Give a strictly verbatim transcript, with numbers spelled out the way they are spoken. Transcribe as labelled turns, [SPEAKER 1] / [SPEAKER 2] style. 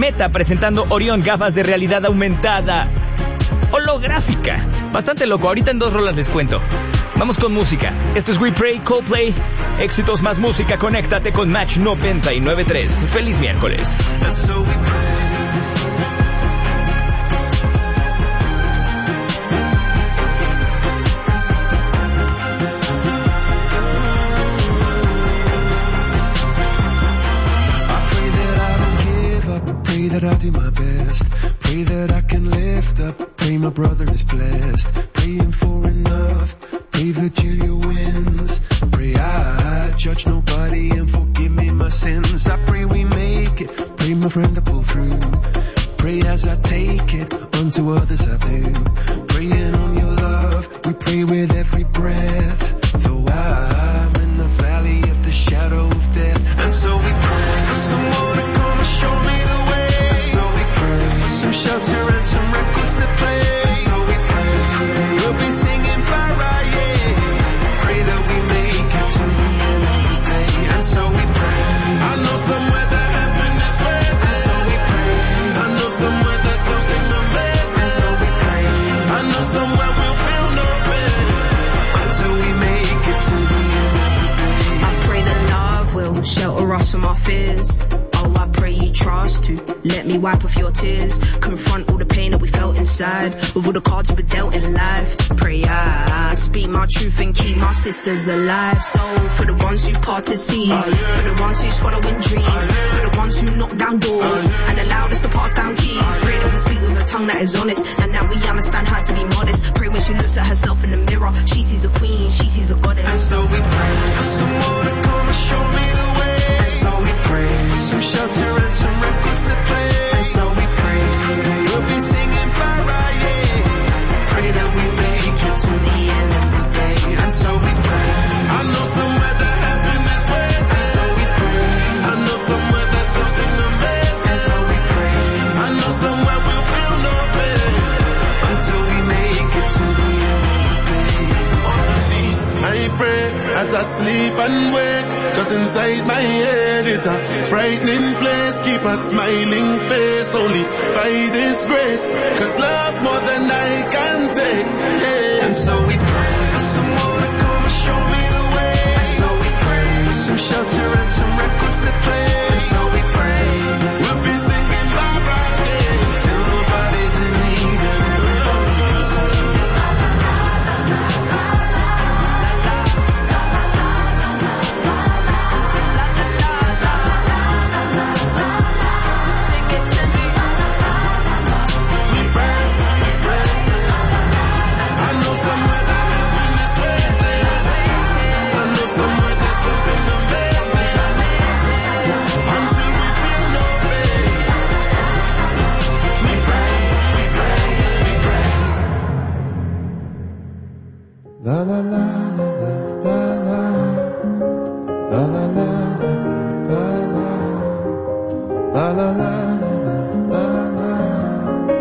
[SPEAKER 1] Meta presentando Orión gafas de realidad aumentada. Holográfica. Bastante loco, ahorita en dos rolas les cuento. Vamos con música. Esto es We Pray, Coldplay. Éxitos más música, conéctate con Match noventa y nueve punto tres. Feliz miércoles.
[SPEAKER 2] Pray that I do my best. Pray that I can lift up. Pray my brother is blessed. Praying for enough. Pray Virgilia wins. Pray I judge nobody and forgive me my sins. I pray we make it. Pray my friend to pull through. Pray as I take it. Unto others I do. Praying on your love. We pray with every breath. Though I'm in the valley of the shadow of death. And so we pray for someone to come and show me the way. And so we pray for some shelter and some records to play. And so we pray we'll be singing para, yeah. Pray that we make it to the end of the day. And so we pray. I know somewhere that heaven is waiting. And so we pray. I know somewhere that something amazing. And so we pray. I know somewhere we'll feel no pain until we make it to the end of the day.
[SPEAKER 3] I pray that love will shelter us from our fears. Oh, I pray you trust to let me wipe off your tears. Confront all the pain that we felt inside with all the cards we were dealt in life. Pray I speak my truth and keep my sisters alive. So for the ones who parted seas, oh, yeah. For the ones who's following dreams, oh, yeah. For the ones who knock down doors, oh, yeah. And allowed us to pass down keys, oh, pray that we speak with a tongue that is honest, and that we understand how to be modest. Pray when she looks at herself in the mirror, she sees a queen, she sees a goddess.
[SPEAKER 2] And so we pray for someone to come and show me the way. And so we pray for some shelter and some records to play. And so we pray we'll be singing para, yeah. Pray that we make it to the end of the day. And so we pray. I know somewhere that heaven is waiting. And so we pray. I know somewhere that something amazing. And so we pray. I know somewhere we'll feel no pain until we make it to the end of the day. Honestly, I pray as I sleep and wake. Cause inside my head is a frightening place. Keep a smiling face only by this grace. Cause love more than I can take, yeah. And so